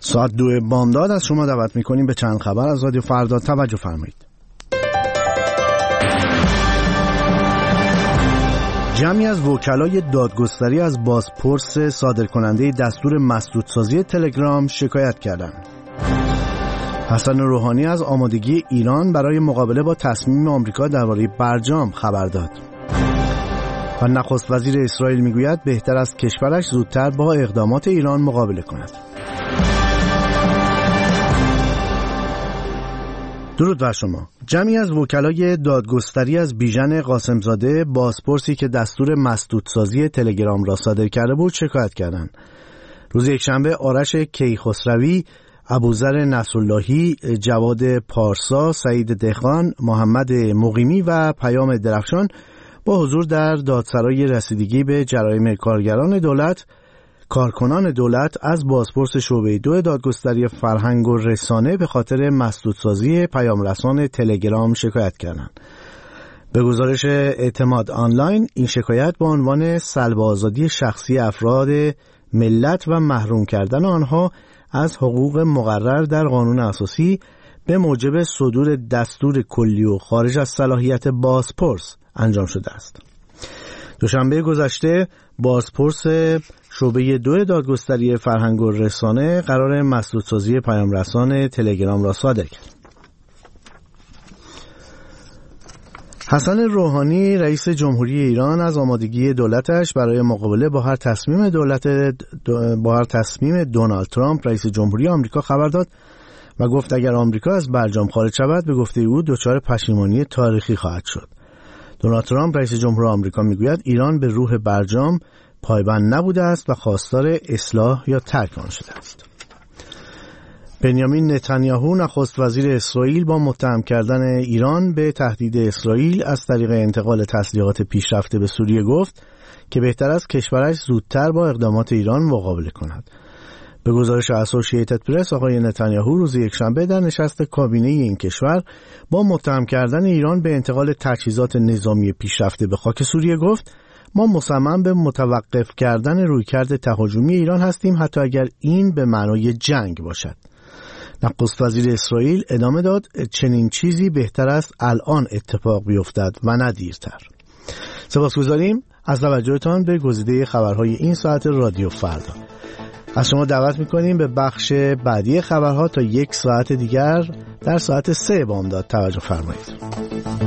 ساعت 2 بامداد از شما دعوت میکنیم به چند خبر از رادیو فردا. توجه فرمایید. جمعی از وکلای دادگستری از بازپرس صادرکننده دستور مسدودسازی تلگرام شکایت کردند. حسن روحانی از آمادگی ایران برای مقابله با تصمیم آمریکا درباره برجام خبر داد. و نخست وزیر اسرائیل میگوید بهتر است کشورش زودتر با اقدامات ایران مقابله کند. درود بر شما. جمعی از وکلای دادگستری از بیژن قاسمزاده بازپرسی که دستور مسدودسازی تلگرام را صادر کرده بود شکایت کردند. روز یکشنبه آرش کیخسروی، ابوذر نصراللهی، جواد پارسا، سعید دهقان، محمد مقیمی و پیام درفشان با حضور در دادسرای رسیدگی به جرایم کارکنان دولت از بازپرس شعبه 2 دادگستری فرهنگ و رسانه به خاطر مسدودسازی پیام رسان تلگرام شکایت کردند. به گزارش اعتماد آنلاین این شکایت با عنوان سلب آزادی شخصی افراد ملت و محروم کردن آنها از حقوق مقرر در قانون اساسی به موجب صدور دستور کلی و خارج از صلاحیت بازپرس انجام شده است. دوشنبه گذشته بازپرس شعبه 2 دادگستری فرهنگ و رسانه قرار مسدودسازی پیام رسان تلگرام را صادر کرد. حسن روحانی رئیس جمهوری ایران از آمادگی دولتش برای مقابله با هر تصمیم دونالد ترامپ رئیس جمهوری آمریکا خبر داد و گفت اگر آمریکا از برجام خارج شود به گفته او دچار پشیمانی تاریخی خواهد شد. دونالد ترامپ رئیس جمهور آمریکا میگوید ایران به روح برجام پایبند نبوده است و خواستار اصلاح یا ترک آن شده است. بنیامین نتانیاهو نخست وزیر اسرائیل با متهم کردن ایران به تهدید اسرائیل از طریق انتقال تسلیحات پیشرفته به سوریه گفت که بهتر است کشورش زودتر با اقدامات ایران مقابله کند. به گزارش اسوسییتد پرس آقای نتانیاهو روز یکشنبه در نشست کابینه این کشور با متهم کردن ایران به انتقال تجهیزات نظامی پیشرفته به خاک سوریه گفت ما مصمم به متوقف کردن رویکرد تهاجمی ایران هستیم حتی اگر این به معنای جنگ باشد. نخست وزیر اسرائیل ادامه داد چنین چیزی بهتر است الان اتفاق بیفتد و نه دیرتر. سپاسگزاریم از توجهتان به گزیده خبرهای این ساعت رادیو فردا. از شما دعوت میکنیم به بخش بعدی خبرها تا 1 ساعت دیگر در ساعت 3 بامداد توجه فرمایید.